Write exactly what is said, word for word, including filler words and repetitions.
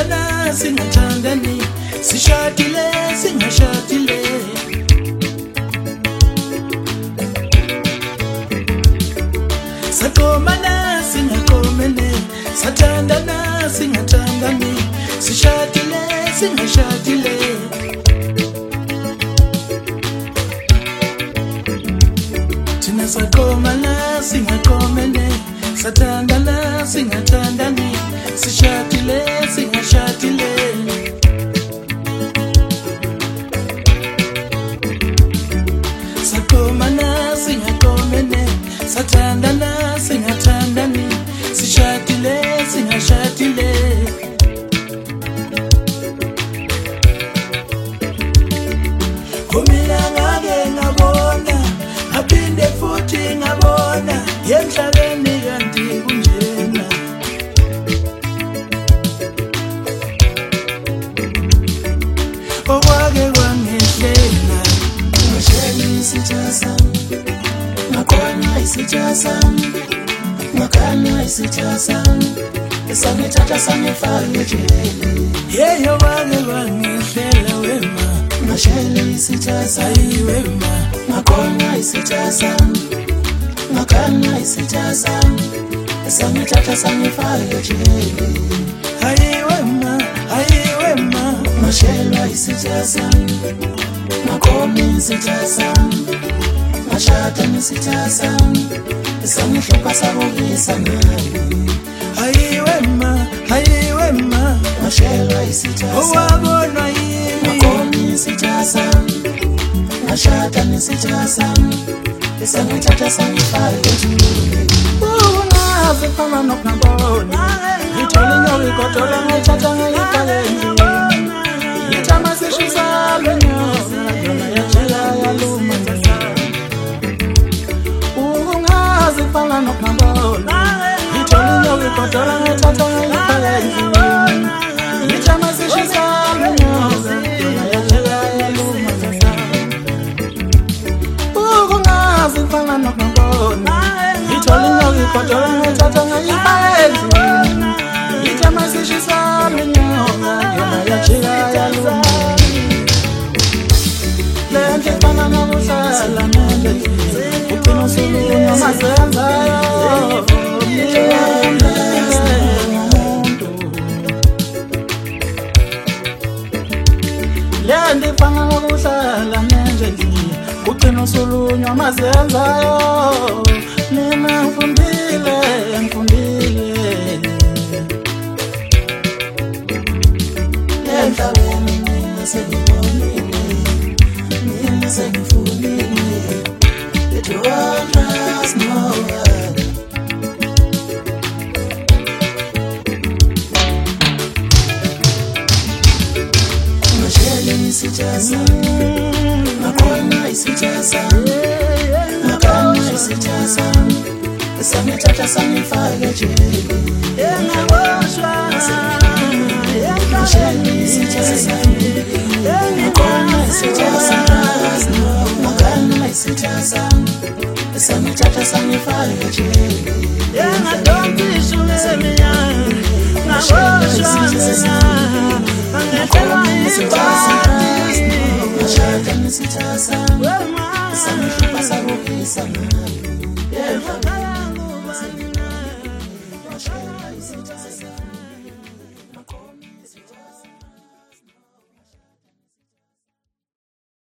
Sathandana singathandani, sishadile singashadile. Sakomana singakomene, sathandana singathandani, sishadile singashadile. Tina sakomana singakomene, sathandana singathandani, sishadile singashadile. Sakomana singakomene, sathandana singathandani, sishadile singashadile. Kumila ngake ngabona, aphinde futhi ngabona, emhlabeni kanti kunjena. Okwake kwangehlela, ngashela isitha sami, ngakhona isitha sami, ngakhana isitha sami, esangithatha sangifaka ejele. Yeyo okwake kwangehlela wema, ngashela isitha sami wema, ngakhona isitha sami, ngakhana isitha sami, esangithatha sangifaka ejele. Hayi wema, hayi wema, ngashela isitha sami, ngakhona isitha sami, ngashada nesitha sami, esangihloka sabukisa nawe. Hayi wema, hayi wema, ngashela isitha sami, owabona yimi, ngakhona isitha sami, ngashada nesitha sami, esangithatha sangifaka ejele. Ungaze fana nokungabona, ngithola inyoka igodola ngayithatha ngayifaka endlini. Ngithama sishisa lenyoka, yona yajela yaluma. Ungaze fana nokungabona, ngithola inyoka igodola ngayithatha ngayifaka endlini. Ngithama sishisa lenyoka, yona yajela yaluma. Ungaze fana nokungabona, ngithola inyoka igodola ngayithatha ngayifaka endlini. Ngithama sishisa lenyoka, yona yajela yaluma. Lento efana nokuhlala nendlini, ugcina usulunywa mazenzayo. Lento efana nokuhlala nendlini, ugcina usulunywa mazenzayo. Mina ngifundile, ngifundile, emhlabeni mina sengibonile, mina sengifundile, that you won't trust no one. Ngashela isitha sami, ngakhona isitha sami, ngakhona isitha sami, esangithatha sangifaka ejele. Engaboshwa, ngashela isitha sami, ngakhona isitha sami, ngakhona isitha sami, esangithatha sangifaka ejele. Engadontiswa eminyaka, ngaboshwa ngakhona isitha sami, ngashada nesitha sami, esangihloka sabukisa nawe.